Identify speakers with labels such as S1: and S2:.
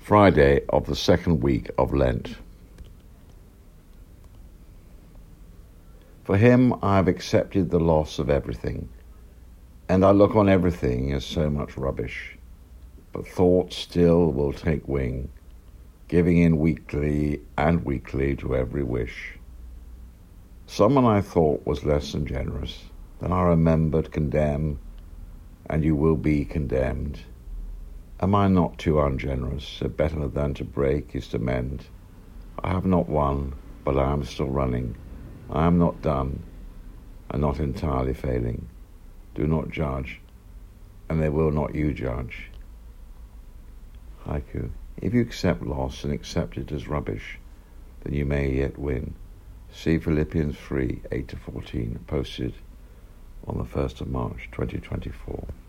S1: Friday of the second week of Lent. For him I have accepted the loss of everything, and I look on everything as so much rubbish. But thought still will take wing, giving in weakly and weakly to every wish. Someone I thought was less than generous, then I remembered condemn, and you will be condemned. Am I not too ungenerous? So better than to break is to mend. I have not won, but I am still running. I am not done, and not entirely failing. Do not judge, and they will not you judge. Haiku. If you accept loss and accept it as rubbish, then you may yet win. See Philippians 3, 8-14, posted on the 1st of March 2024.